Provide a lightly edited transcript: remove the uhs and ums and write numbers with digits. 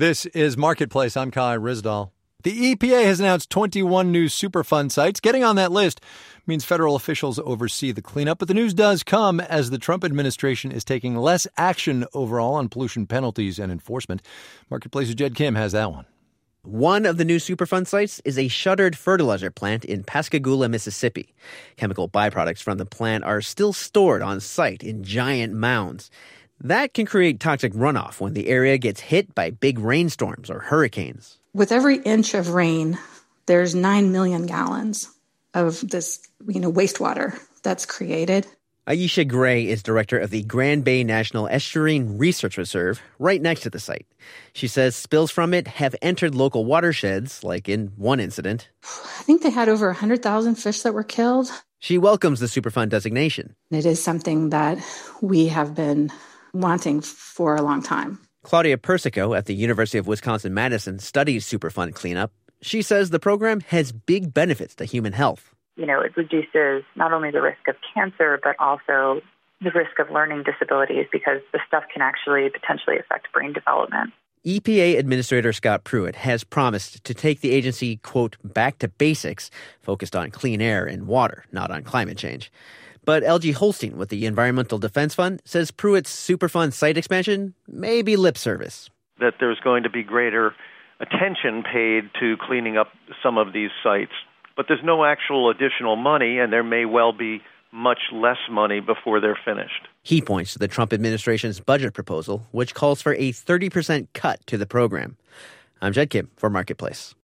This is Marketplace. I'm Kai Ryssdal. The EPA has announced 21 new Superfund sites. Getting on that list means federal officials oversee the cleanup, but the news does come as the Trump administration is taking less action overall on pollution penalties and enforcement. Marketplace's Jed Kim has that one. One of the new Superfund sites is a shuttered fertilizer plant in Pascagoula, Mississippi. Chemical byproducts from the plant are still stored on site in giant mounds. That can create toxic runoff when the area gets hit by big rainstorms or hurricanes. With every inch of rain, there's 9 million gallons of this, wastewater that's created. Aisha Gray is director of the Grand Bay National Estuarine Research Reserve, right next to the site. She says spills from it have entered local watersheds, like in one incident. I think they had over 100,000 fish that were killed. She welcomes the Superfund designation. It is something that we have been wanting for a long time. Claudia Persico at the University of Wisconsin-Madison studies Superfund cleanup. She says the program has big benefits to human health. It reduces not only the risk of cancer, but also the risk of learning disabilities because the stuff can actually potentially affect brain development. EPA Administrator Scott Pruitt has promised to take the agency, quote, back to basics, focused on clean air and water, not on climate change. But LG Holstein with the Environmental Defense Fund says Pruitt's Superfund site expansion may be lip service. That there's going to be greater attention paid to cleaning up some of these sites. But there's no actual additional money, and there may well be much less money before they're finished. He points to the Trump administration's budget proposal, which calls for a 30% cut to the program. I'm Jed Kim for Marketplace.